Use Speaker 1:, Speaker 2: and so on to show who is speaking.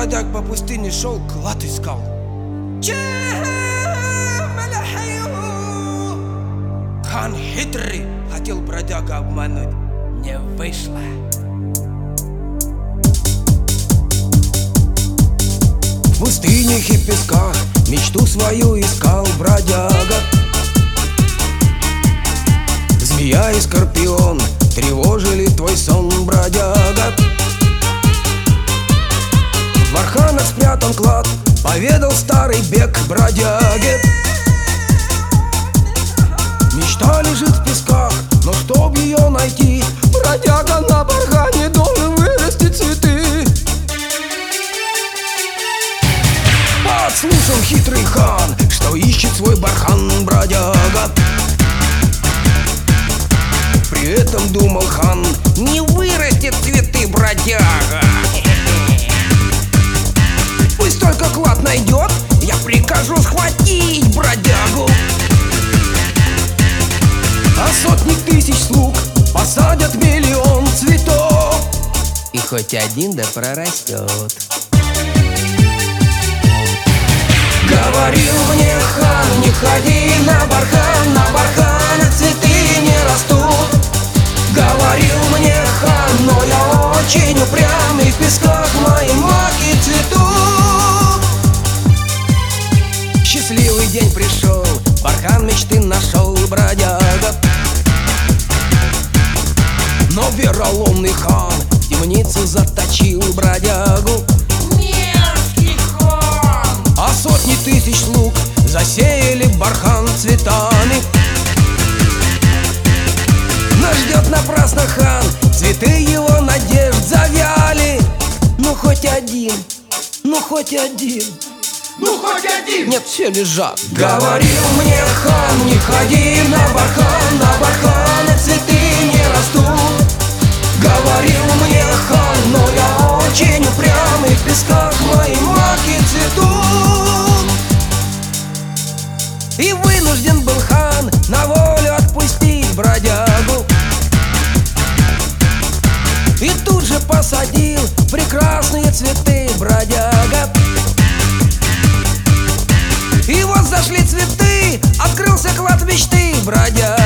Speaker 1: бродяг по пустыне шел, клад искал. Хан хитрый, хотел бродяга обмануть, не вышло. В пустынях и песках мечту свою искал бродяга. Змея и скорпион тревожили твой сон, бродяга. В барханах спрятан клад, поведал старый бег бродяге. Мечта лежит в песках, но чтоб ее найти, бродяга на бархане должен вырастить цветы. Подслушал хитрый хан, что ищет свой бархан бродяга. При этом думал хан: не вырастет цветы бродяга. Пусть только клад найдет, я прикажу схватить бродягу. А сотни тысяч слуг посадят миллион цветов, и хоть один да прорастет. Говорил мне хан: не ходи на барханах цветы не растут. Говорил мне хан, но я очень упрямый, в песках мои маки цветут. Счастливый день пришел, бархан мечты нашел бродяга. Но вероломный хан в темницу заточил бродягу.
Speaker 2: Мерзкий хан!
Speaker 1: А сотни тысяч слуг засеяли бархан цветами. Но ждет напрасно хан, цветы его надежд завяли. Ну хоть один, ну хоть один,
Speaker 2: Ну хоть один!
Speaker 1: нет, все лежат. Говорил мне хан: не ходи на барханах цветы не растут. Говорил мне хан, но я очень упрямый, в песках мои маки цветут. И вынужден был хан на волю отпустить бродягу. И тут же посадил прекрасные цветы бродяга. И вот зашли цветы, открылся клад мечты бродяга.